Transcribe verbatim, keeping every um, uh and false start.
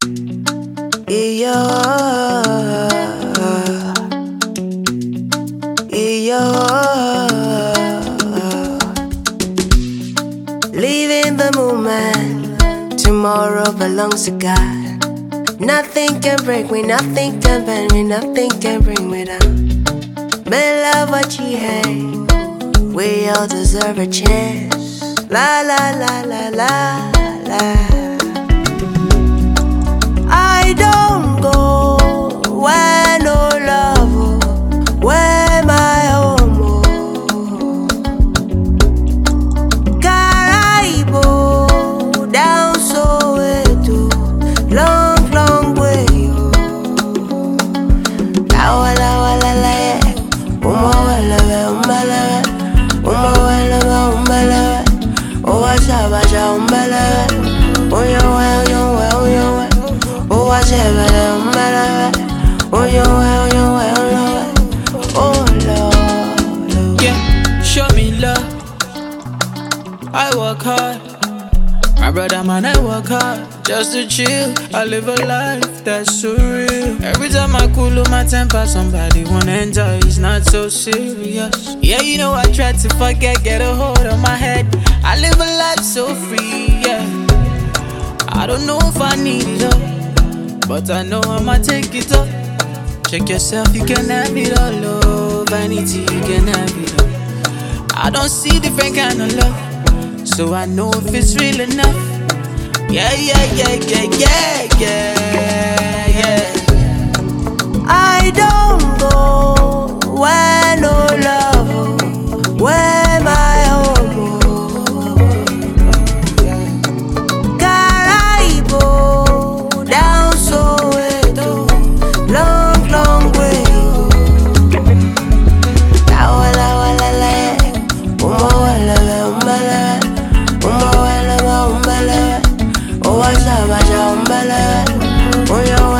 Yeah, yeah. Leaving the moment, tomorrow belongs to God. Nothing can break me, nothing can bend me, nothing can bring me down. May love what you hate, we all deserve a chance. La la la la la la. I don't go where no love, oh, where my home, oh. Caraibo, down Soweto, long, long way, oh. La wala wala la, uma wala umbala, uma wala umbala, oh washa washa umbala, oh yo well yo well yo well. Oh, I said, oh, you well, you well, oh, Lord, Lord. Yeah, show me love. I work hard. My brother, man, I work hard just to chill. I live a life that's so real. Every time I cool my temper, somebody wanna enjoy. It's not so serious. Yeah, you know I try to forget, get a hold on my head. I live a life so free, yeah. I don't know if I need it all, but I know I'ma take it up. Check yourself, you can have it all, oh. Vanity, you can have it all. I don't see different kind of love, so I know if it's real enough. Yeah, yeah, yeah, yeah, yeah, yeah, yeah. I don't go where no love, oh, where my home, oh. Caraibo, down Soweto, long, long way, oh. La wala wala la, uma wala umbala, uma wala umbala, oh washa washa umbala, oh yo